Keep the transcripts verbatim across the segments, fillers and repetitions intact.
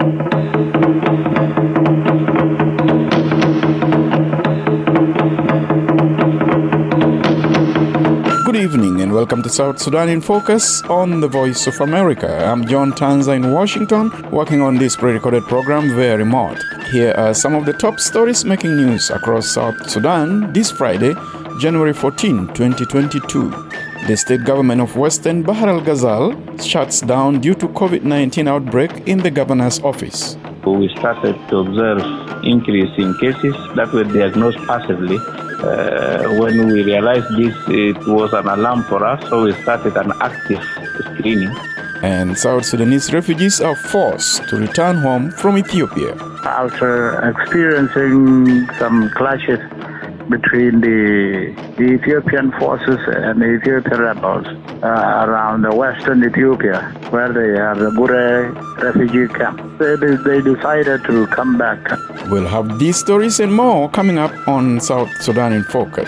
Good evening and welcome to South Sudan in Focus on the Voice of America. I'm John Tanza in Washington, working on this pre-recorded program via remote. Here are some of the top stories making news across South Sudan this Friday, January fourteenth, twenty twenty-two. The state government of Western Bahr el Ghazal shuts down due to covid nineteen outbreak in the governor's office. We started to observe increase in cases that were diagnosed passively. Uh, when we realized this, it was an alarm for us, so we started an active screening. And South Sudanese refugees are forced to return home from Ethiopia. After experiencing some clashes between the, the Ethiopian forces and the Ethiopian rebels uh, around the western Ethiopia, where they have the Gure refugee camp, they, they decided to come back. We'll have these stories and more coming up on South Sudan in Focus.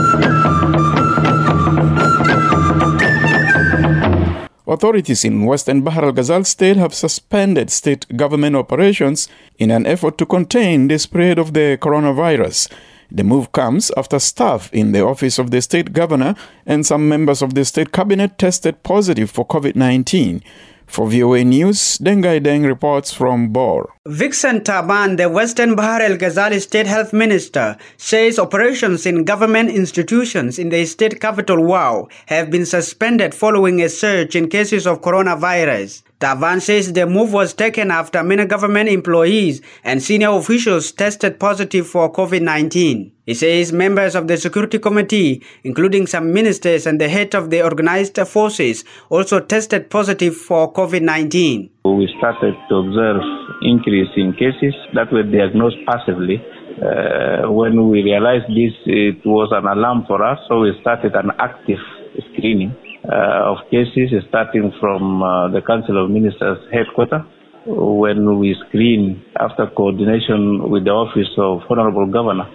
Authorities in Western Bahr el Ghazal state have suspended state government operations in an effort to contain the spread of the coronavirus. The move comes after staff in the office of the state governor and some members of the state cabinet tested positive for covid nineteen. For V O A News, Dengai Deng reports from Bor. Vixen Taban, the Western Bahr el Ghazal state health minister, says operations in government institutions in the state capital Wau have been suspended following a surge in cases of coronavirus. Taban says the move was taken after many government employees and senior officials tested positive for covid nineteen. He says members of the security committee, including some ministers and the head of the organized forces, also tested positive for covid nineteen. We started to observe increase in cases that were diagnosed passively. Uh, when we realized this, it was an alarm for us, so we started an active screening uh, of cases, starting from uh, the Council of Ministers headquarters. When we screened, after coordination with the Office of Honorable Governor,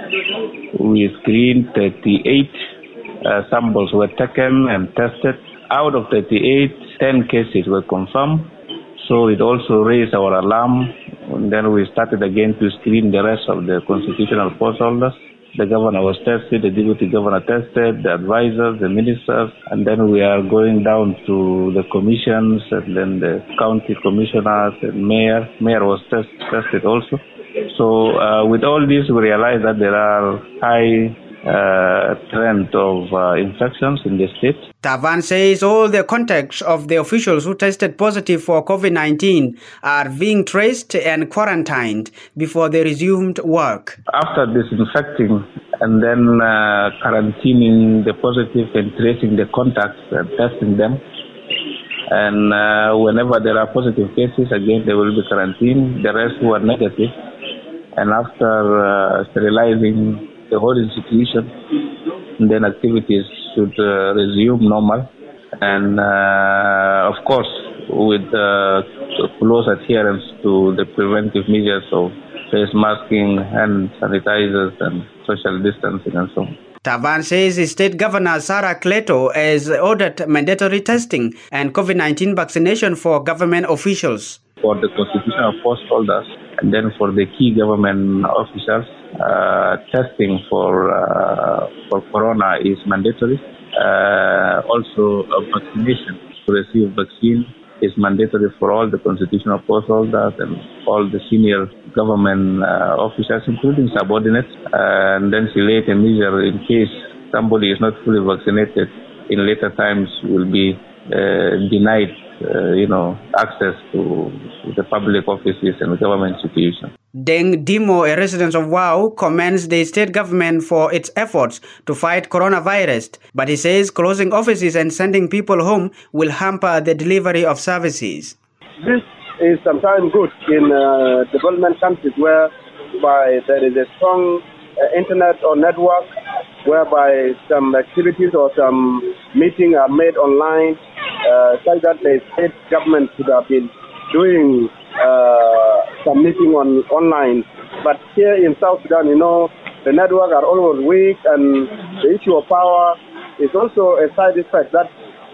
we screened thirty-eight uh, samples were taken and tested. Out of thirty-eight, ten cases were confirmed. So it also raised our alarm. And then we started again to screen the rest of the constitutional post holders. The governor was tested, the deputy governor tested, the advisors, the ministers, and then we are going down to the commissions and then the county commissioners and mayor. Mayor was test, tested also. So uh, with all this, we realize that there are high uh, trend of uh, infections in the state. Taban says all the contacts of the officials who tested positive for covid nineteen are being traced and quarantined before they resumed work. After disinfecting and then uh, quarantining the positive and tracing the contacts and testing them, and uh, whenever there are positive cases, again they will be quarantined. The rest who are negative, and after uh, sterilizing the whole institution, then activities should uh, resume normal. And uh, of course, with uh, close adherence to the preventive measures of face masking, hand sanitizers, and social distancing, and so on. Taban says State Governor Sarah Kleto has ordered mandatory testing and covid nineteen vaccination for government officials. For the constitutional post holders, and then for the key government officials, uh, testing for uh, for corona is mandatory. Uh, also, a vaccination to receive vaccine is mandatory for all the constitutional post holders and all the senior government uh, officials, including subordinates. Uh, and then she laid a measure in case somebody is not fully vaccinated in later times will be uh, denied Uh, you know, access to the public offices and government institutions. Deng Dimo, a resident of Wau, commends the state government for its efforts to fight coronavirus, but he says closing offices and sending people home will hamper the delivery of services. This is sometimes good in uh, development countries whereby there is a strong uh, internet or network, whereby some activities or some meetings are made online. Uh, such that the state government should have been doing uh, some meeting on online. But here in South Sudan, you know, the network are always weak, and the issue of power is also a side effect that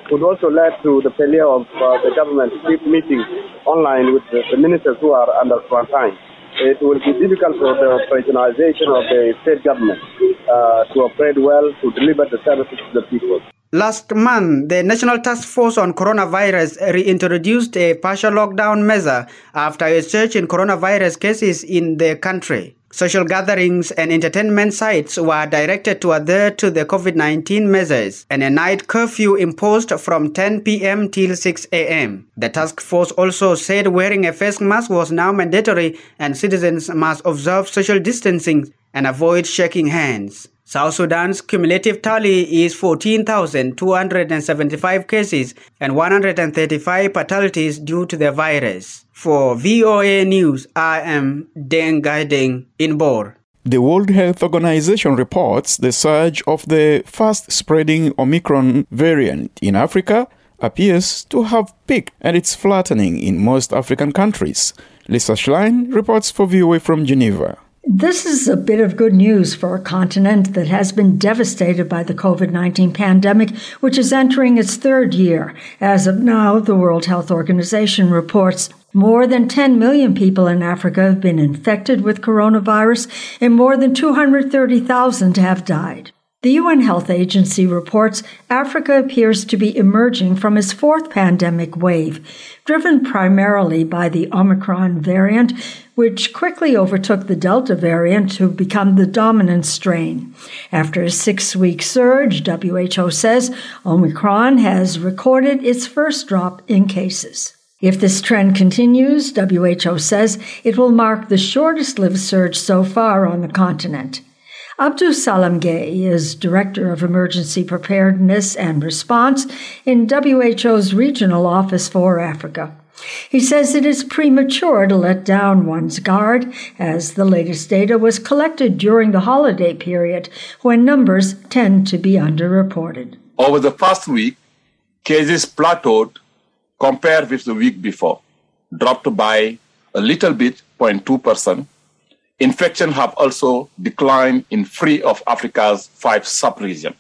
could also lead to the failure of uh, the government to keep meetings online with the, the ministers who are under quarantine. It will be difficult for the operationalization of the state government uh, to operate well, to deliver the services to the people. Last month, the National Task Force on Coronavirus reintroduced a partial lockdown measure after a surge in coronavirus cases in the country. Social gatherings and entertainment sites were directed to adhere to the COVID nineteen measures and a night curfew imposed from ten p.m. till six a.m. The task force also said wearing a face mask was now mandatory and citizens must observe social distancing and avoid shaking hands. South Sudan's cumulative tally is fourteen thousand two hundred seventy-five cases and one hundred thirty-five fatalities due to the virus. For V O A News, I am Deng Gaideng in Bor. The World Health Organization reports the surge of the fast-spreading Omicron variant in Africa appears to have peaked, and it's flattening in most African countries. Lisa Schlein reports for V O A from Geneva. This is a bit of good news for a continent that has been devastated by the COVID nineteen pandemic, which is entering its third year. As of now, the World Health Organization reports more than ten million people in Africa have been infected with coronavirus, and more than two hundred thirty thousand have died. The U N Health Agency reports Africa appears to be emerging from its fourth pandemic wave, driven primarily by the Omicron variant, which quickly overtook the Delta variant to become the dominant strain. After a six-week surge, W H O says Omicron has recorded its first drop in cases. If this trend continues, W H O says it will mark the shortest-lived surge so far on the continent. Abdul Salam Gay is Director of Emergency Preparedness and Response in W H O's Regional Office for Africa. He says it is premature to let down one's guard, as the latest data was collected during the holiday period, when numbers tend to be underreported. Over the past week, cases plateaued compared with the week before, dropped by a little bit, zero point two percent. Infections have also declined in three of Africa's five sub-regions.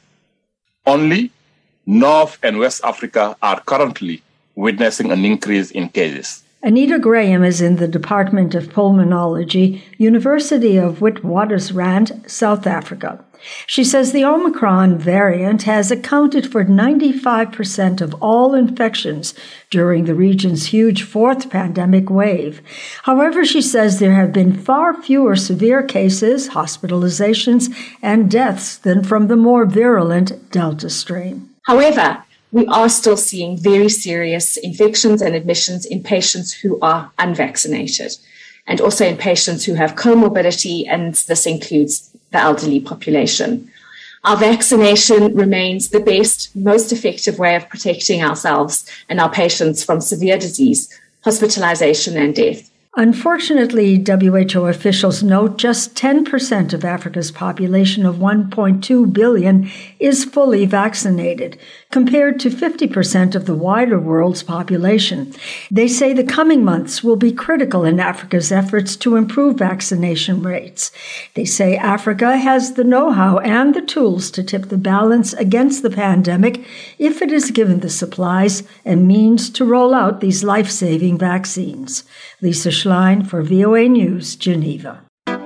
Only North and West Africa are currently witnessing an increase in cases. Anita Graham is in the Department of Pulmonology, University of Witwatersrand, South Africa. She says the Omicron variant has accounted for ninety-five percent of all infections during the region's huge fourth pandemic wave. However, she says there have been far fewer severe cases, hospitalizations, and deaths than from the more virulent Delta strain. However, we are still seeing very serious infections and admissions in patients who are unvaccinated, and also in patients who have comorbidity, and this includes the elderly population. Our vaccination remains the best, most effective way of protecting ourselves and our patients from severe disease, hospitalization, and death. Unfortunately, W H O officials note just ten percent of Africa's population of one point two billion is fully vaccinated, compared to fifty percent of the wider world's population. They say the coming months will be critical in Africa's efforts to improve vaccination rates. They say Africa has the know-how and the tools to tip the balance against the pandemic if it is given the supplies and means to roll out these life-saving vaccines. Lisa Schlein for V O A News, Geneva.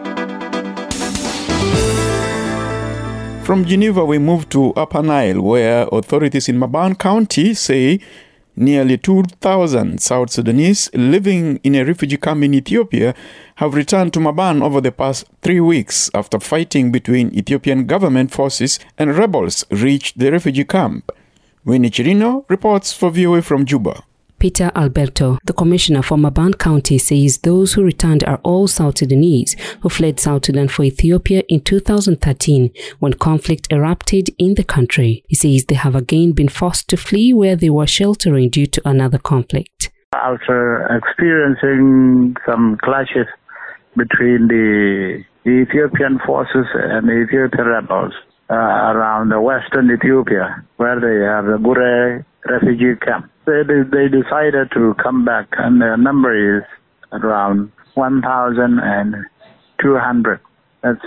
From Geneva, we move to Upper Nile, where authorities in Maban County say nearly two thousand South Sudanese living in a refugee camp in Ethiopia have returned to Maban over the past three weeks after fighting between Ethiopian government forces and rebels reached the refugee camp. Winnie Chirino reports for V O A from Juba. Peter Alberto, the commissioner for Maban County, says those who returned are all South Sudanese who fled South Sudan for Ethiopia in two thousand thirteen when conflict erupted in the country. He says they have again been forced to flee where they were sheltering due to another conflict. After experiencing some clashes between the, the Ethiopian forces and the Ethiopian rebels uh, around the western Ethiopia, where they have the Gure refugee camp, They, they decided to come back, and the number is around one thousand two hundred. That's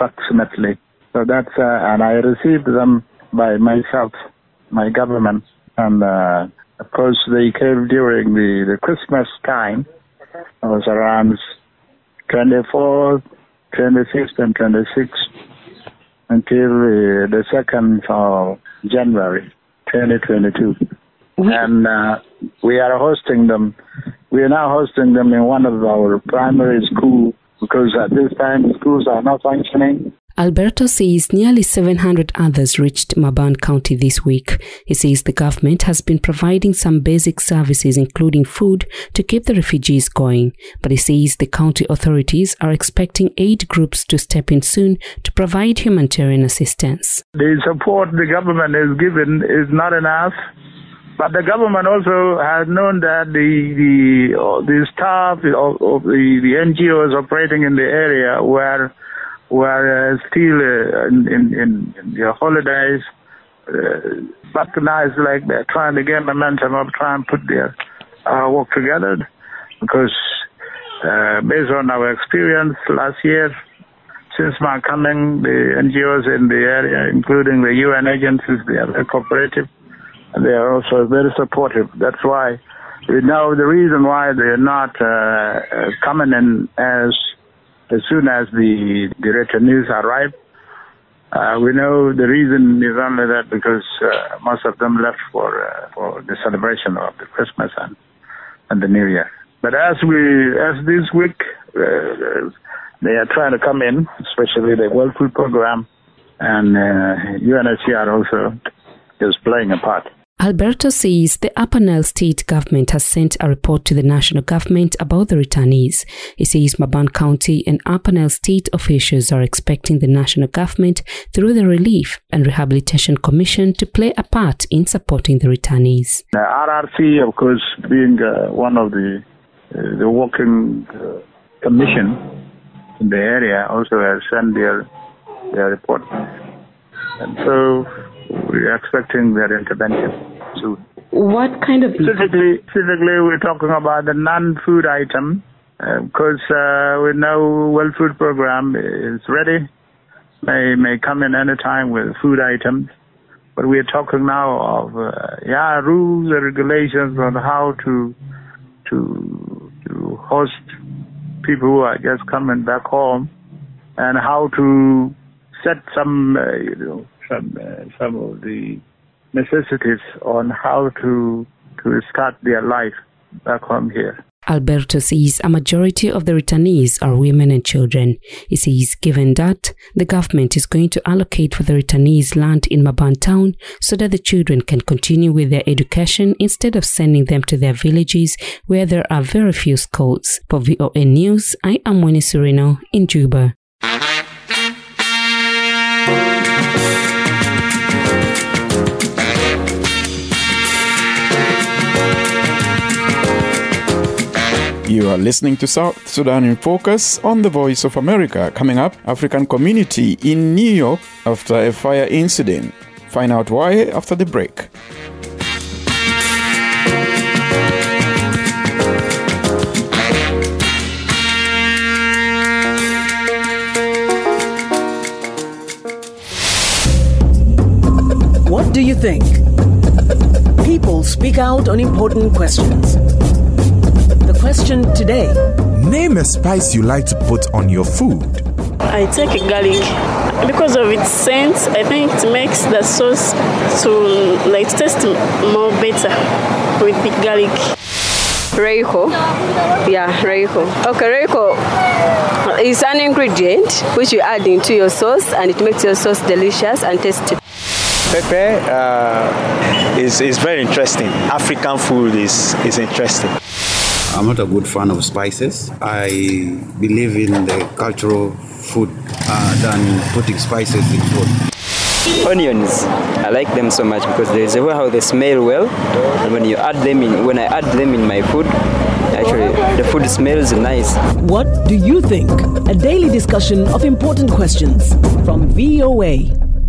approximately. So that's, uh, and I received them by myself, my government, And uh, of course, they came during the, the Christmas time. It was around twenty-fourth, twenty-fifth, and twenty-sixth until uh, the second of January, twenty twenty-two. And uh, we are hosting them. We are now hosting them in one of our primary schools because at this time the schools are not functioning. Alberto says nearly seven hundred others reached Maban County this week. He says the government has been providing some basic services, including food, to keep the refugees going. But he says the county authorities are expecting aid groups to step in soon to provide humanitarian assistance. The support the government is given is not enough. But the government also has known that the the, uh, the staff of, of the, the N G Os operating in the area were were uh, still uh, in, in, in their holidays, uh, recognized like they're trying to get momentum of trying to put their uh, work together. Because uh, based on our experience last year, since my coming, the N G Os in the area, including the U N agencies, they are very cooperative. And they are also very supportive. That's why we know the reason why they are not uh, coming in as as soon as the, the returnees arrive. Uh, we know the reason is only that because uh, most of them left for uh, for the celebration of the Christmas and, and the New Year. But as we as this week uh, they are trying to come in, especially the World Food Program, and uh, U N H C R also is playing a part. Alberto says the Upper Nile state government has sent a report to the national government about the returnees. He says Maban County and Upper Nile state officials are expecting the national government through the Relief and Rehabilitation Commission to play a part in supporting the returnees. The R R C, of course, being uh, one of the uh, the working uh, commission in the area, also has sent their their report, and so we are expecting their intervention soon. What kind of... Specifically, specifically we're talking about the non-food item, because uh, uh, we know World Food Program is ready, may may come in any time with food items, but we're talking now of uh, yeah rules and regulations on how to to to host people who are just coming back home, and how to set some uh, you know some uh, some of the necessities on how to to start their life back home here. Alberto says a majority of the returnees are women and children. He says given that, the government is going to allocate for the returnees land in Maban town so that the children can continue with their education instead of sending them to their villages where there are very few schools. For V O A News, I am Winnie Sereno in Juba. You are listening to South Sudan in Focus on the Voice of America. Coming up, African community in New York after a fire incident. Find out why after the break. What do you think? People speak out on important questions. The question today: name a spice you like to put on your food. I take garlic because of its scent. I think it makes the sauce to like taste more better with the garlic. Reiko, yeah, Reiko. Okay, Reiko is an ingredient which you add into your sauce, and it makes your sauce delicious and tasty. Pepper uh, is is very interesting. African food is is interesting. I'm not a good fan of spices. I believe in the cultural food uh, than putting spices in food. Onions, I like them so much because there's a way how they smell well, and when you add them in, when I add them in my food, actually the food smells nice. What do you think? A daily discussion of important questions from V O A.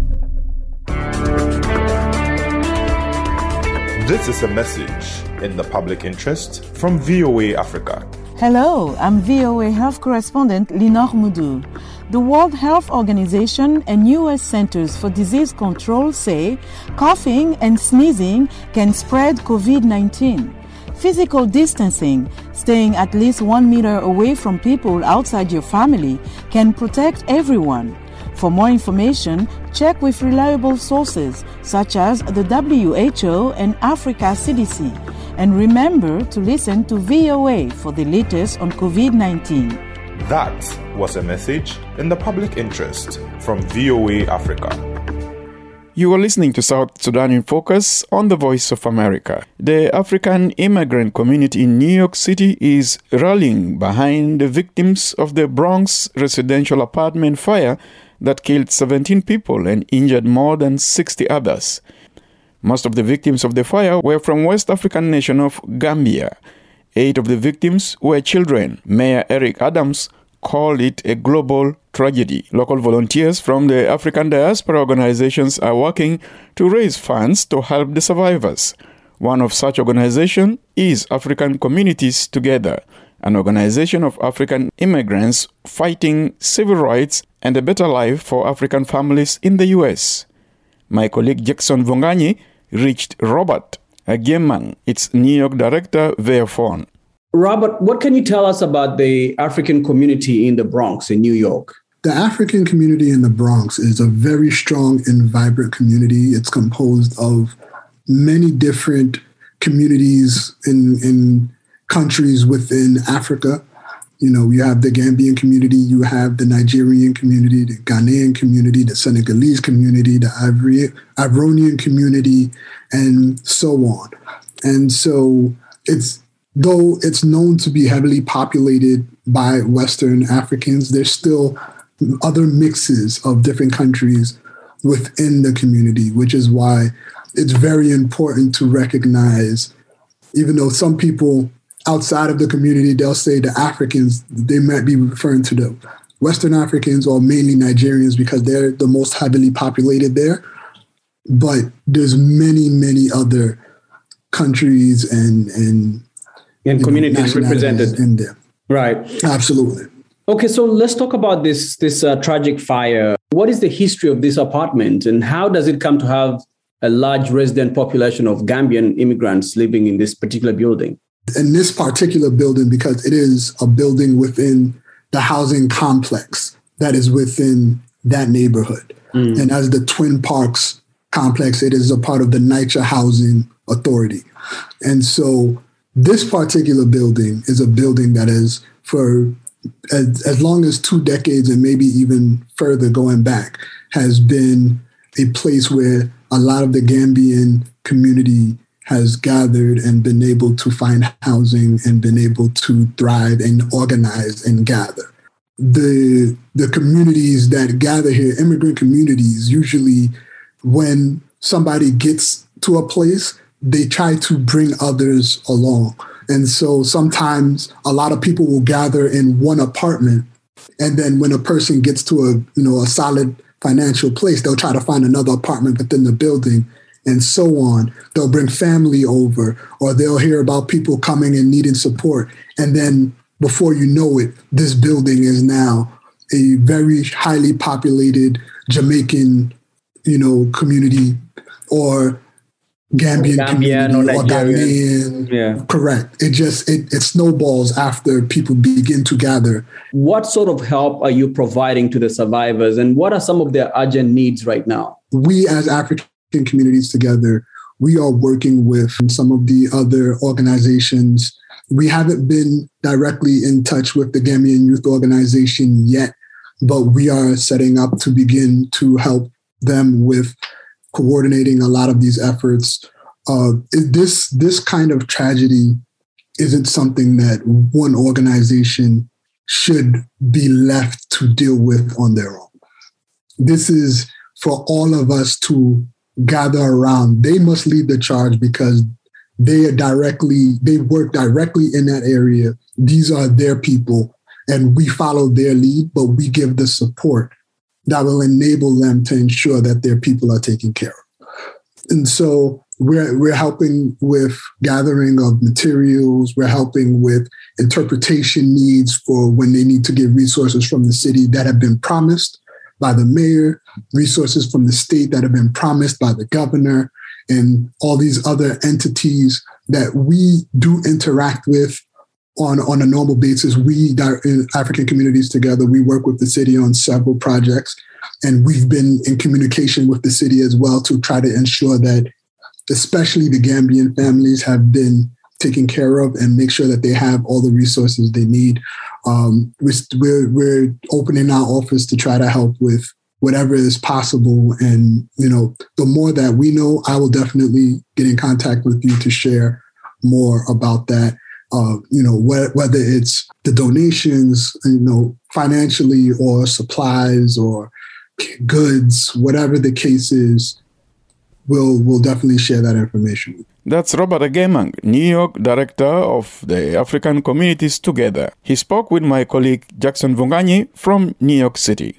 This is a message in the public interest from V O A Africa. Hello, I'm V O A health correspondent Linor Moudou. The World Health Organization and U S Centers for Disease Control say coughing and sneezing can spread covid nineteen. Physical distancing, staying at least one meter away from people outside your family, can protect everyone. For more information, check with reliable sources such as the W H O and Africa C D C. And remember to listen to V O A for the latest on covid nineteen. That was a message in the public interest from V O A Africa. You are listening to South Sudan in Focus on the Voice of America. The African immigrant community in New York City is rallying behind the victims of the Bronx residential apartment fire that killed seventeen people and injured more than sixty others. Most of the victims of the fire were from West African nation of Gambia. Eight of the victims were children. Mayor Eric Adams called it a global tragedy. Local volunteers from the African diaspora organizations are working to raise funds to help the survivors. One of such organizations is African Communities Together, an organization of African immigrants fighting civil rights and a better life for African families in the U S. My colleague Jackson Vonganyi reached Robert Agiemang, its New York director, via phone. Robert, what can you tell us about the African community in the Bronx in New York? The African community in the Bronx is a very strong and vibrant community. It's composed of many different communities in, in countries within Africa. You know, you have the Gambian community, you have the Nigerian community, the Ghanaian community, the Senegalese community, the Ivori- Ivorian community, and so on. And so it's, though it's known to be heavily populated by Western Africans, there's still other mixes of different countries within the community, which is why it's very important to recognize, even though some people outside of the community, they'll say the Africans, they might be referring to the Western Africans or mainly Nigerians because they're the most heavily populated there. But there's many, many other countries and and, and communities represented in there. Right. Absolutely. Okay, so let's talk about this, this uh, tragic fire. What is the history of this apartment and how does it come to have a large resident population of Gambian immigrants living in this particular building? In this particular building, because it is a building within the housing complex that is within that neighborhood. Mm. And as the Twin Parks complex, it is a part of the NYCHA Housing Authority. And so this particular building is a building that is for as, as long as two decades and maybe even further going back, has been a place where a lot of the Gambian community has gathered and been able to find housing and been able to thrive and organize and gather. The, the communities that gather here, immigrant communities, usually when somebody gets to a place, they try to bring others along. And so sometimes a lot of people will gather in one apartment. And then when a person gets to a, you know, a solid financial place, they'll try to find another apartment within the building and so on. They'll bring family over, or they'll hear about people coming and needing support. And then before you know it, this building is now a very highly populated Jamaican, you know, community or Gambian, Gambian community or, or Ghanaian. Yeah. Correct. It just, it, it snowballs after people begin to gather. What sort of help are you providing to the survivors and what are some of their urgent needs right now? We as African Communities Together, we are working with some of the other organizations. We haven't been directly in touch with the Gambian Youth Organization yet, but we are setting up to begin to help them with coordinating a lot of these efforts. Uh, this, this kind of tragedy isn't something that one organization should be left to deal with on their own. This is for all of us to gather around. They must lead the charge because they are directly, they work directly in that area. These are their people and we follow their lead, but we give the support that will enable them to ensure that their people are taken care of. And so we're, we're helping with gathering of materials. We're helping with interpretation needs for when they need to get resources from the city that have been promised by the mayor, resources from the state that have been promised by the governor, and all these other entities that we do interact with on, on a normal basis. We, in African Communities Together, we work with the city on several projects, and we've been in communication with the city as well to try to ensure that especially the Gambian families have been taken care of and make sure that they have all the resources they need. Um, we're, we're opening our office to try to help with whatever is possible. And, you know, the more that we know, I will definitely get in contact with you to share more about that. Uh, you know, wh- whether it's the donations, you know, financially or supplies or goods, whatever the case is, we'll, we'll definitely share that information. That's Robert Agemang, New York director of the African Communities Together. He spoke with my colleague Jackson Vunganyi from New York City.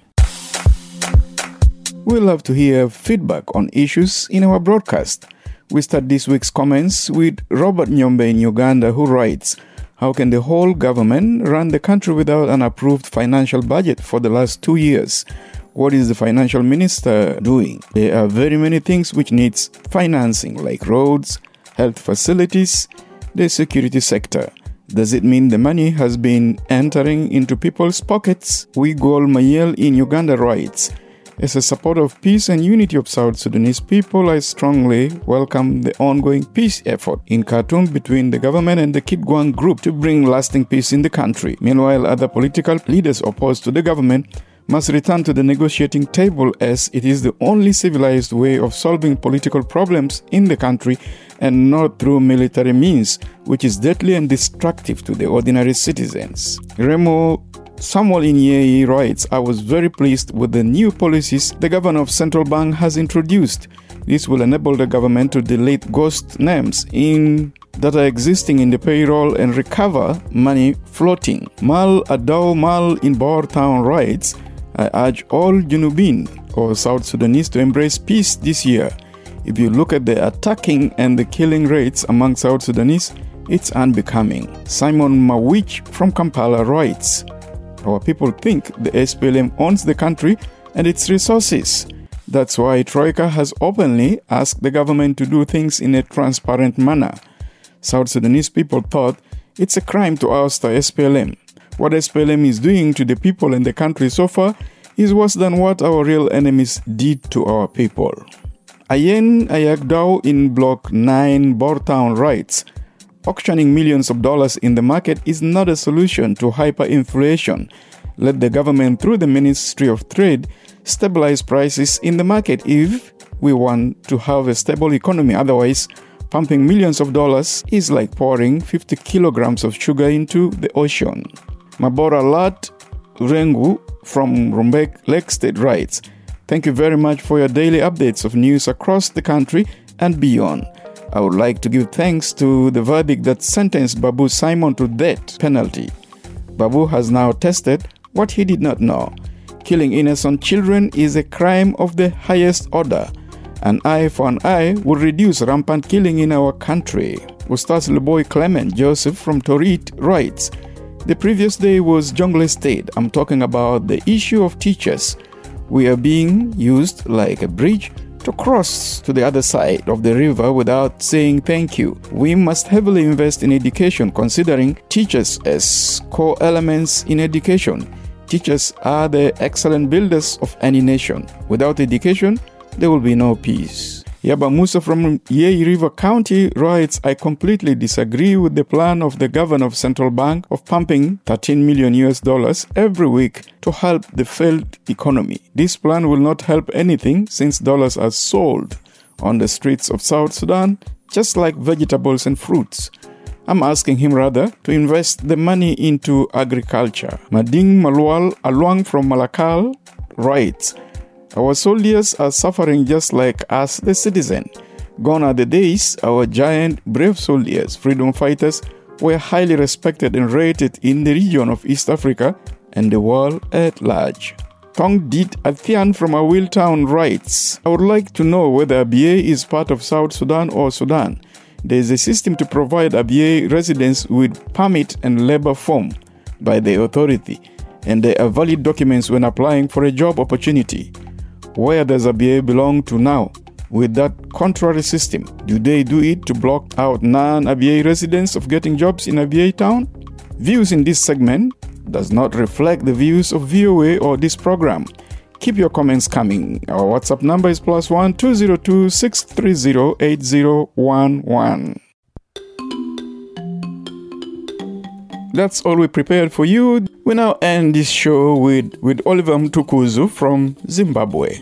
We love to hear feedback on issues in our broadcast. We start this week's comments with Robert Nyombe in Uganda, who writes, "How can the whole government run the country without an approved financial budget for the last two years? What is the financial minister doing? There are very many things which needs financing, like roads, health facilities, the security sector. Does it mean the money has been entering into people's pockets?" Wigol Mayel in Uganda writes, "As a supporter of peace and unity of South Sudanese people, I strongly welcome the ongoing peace effort in Khartoum between the government and the Kidguang group to bring lasting peace in the country. Meanwhile, other political leaders opposed to the government must return to the negotiating table, as it is the only civilized way of solving political problems in the country and not through military means, which is deadly and destructive to the ordinary citizens." Remo Samuel Inyei writes, "I was very pleased with the new policies the governor of Central Bank has introduced. This will enable the government to delete ghost names in that are existing in the payroll and recover money floating." Mal Adao Mal in Bor Town writes, "I urge all Junubin or South Sudanese to embrace peace this year. If you look at the attacking and the killing rates among South Sudanese, it's unbecoming." Simon Mawich from Kampala writes, "Our people think the S P L M owns the country and its resources. That's why Troika has openly asked the government to do things in a transparent manner. South Sudanese people thought it's a crime to oust the S P L M. What S P L M is doing to the people in the country so far is worse than what our real enemies did to our people." Ayen Ayagdao in Block nine, Bortown writes, "Auctioning millions of dollars in the market is not a solution to hyperinflation. Let the government, through the Ministry of Trade, stabilize prices in the market if we want to have a stable economy. Otherwise, pumping millions of dollars is like pouring fifty kilograms of sugar into the ocean." Mabora Lat Rengu from Rumbek Lake State writes, "Thank you very much for your daily updates of news across the country and beyond. I would like to give thanks to the verdict that sentenced Babu Simon to death penalty. Babu has now tested what he did not know. Killing innocent children is a crime of the highest order. An eye for an eye will reduce rampant killing in our country." Ustaz Leboy Clement Joseph from Torit writes, "The previous day was Jonglei State. I'm talking about the issue of teachers. We are being used like a bridge to cross to the other side of the river without saying thank you. We must heavily invest in education, considering teachers as core elements in education. Teachers are the excellent builders of any nation. Without education, there will be no peace." Yaba Musa from Yei River County writes, "I completely disagree with the plan of the governor of Central Bank of pumping thirteen million U S dollars every week to help the failed economy. This plan will not help anything since dollars are sold on the streets of South Sudan, just like vegetables and fruits. I'm asking him rather to invest the money into agriculture." Mading Malwal Alwang from Malakal writes, "Our soldiers are suffering just like us, the citizen. Gone are the days our giant, brave soldiers, freedom fighters, were highly respected and rated in the region of East Africa and the world at large." Thong Dit Athian from Awil Town writes, I would like to know whether A B A is part of South Sudan or Sudan. There is a system to provide A B A residents with permit and labor form by the authority, and there are valid documents when applying for a job opportunity. Where does A B A belong to now? With that contrary system, do they do it to block out non-A B A residents of getting jobs in A B A town? Views in this segment does not reflect the views of V O A or this program. Keep your comments coming. Our WhatsApp number is plus one two zero two six three zero eight zero one one. That's all we prepared for you. We now end this show with, with Oliver Mtukuzu from Zimbabwe.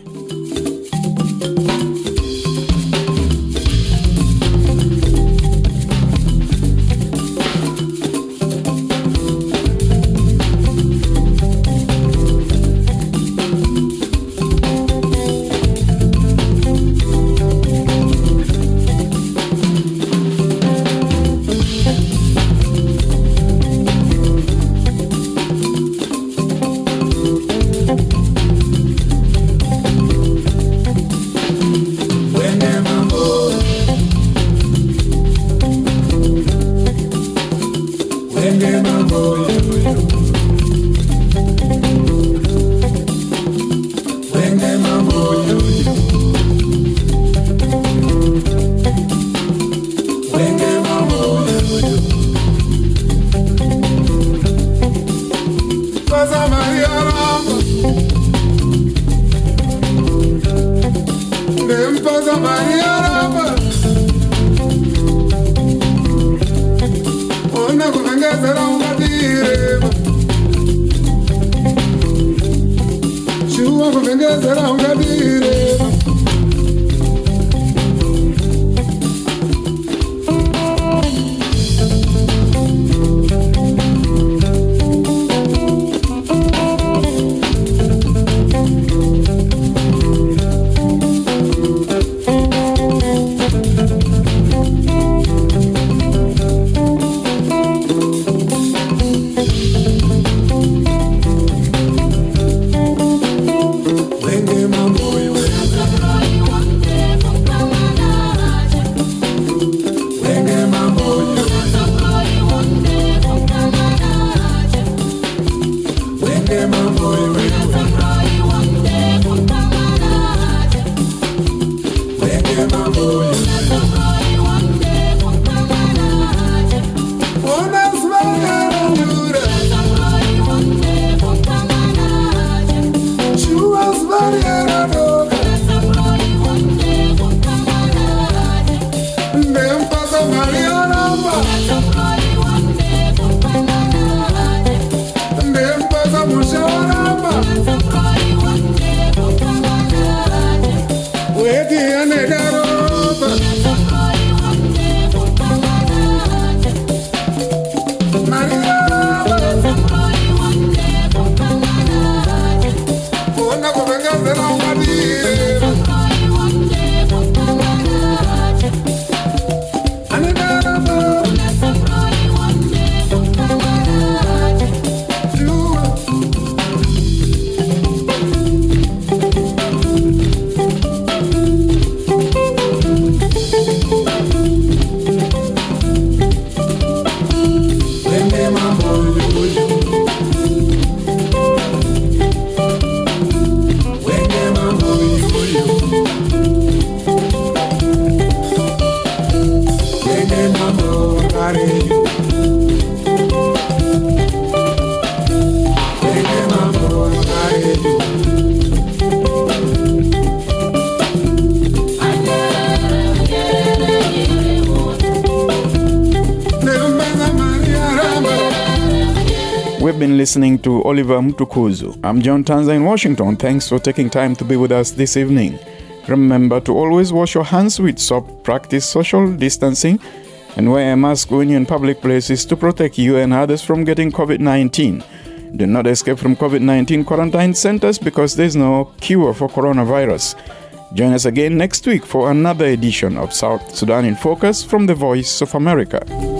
We've been listening to Oliver Mtukuzu. I'm John Tanza in Washington. Thanks for taking time to be with us this evening. Remember to always wash your hands with soap, practice social distancing, and wear a mask when you're in public places to protect you and others from getting covid nineteen. Do not escape from covid nineteen quarantine centers because there's no cure for coronavirus. Join us again next week for another edition of South Sudan in Focus from the Voice of America.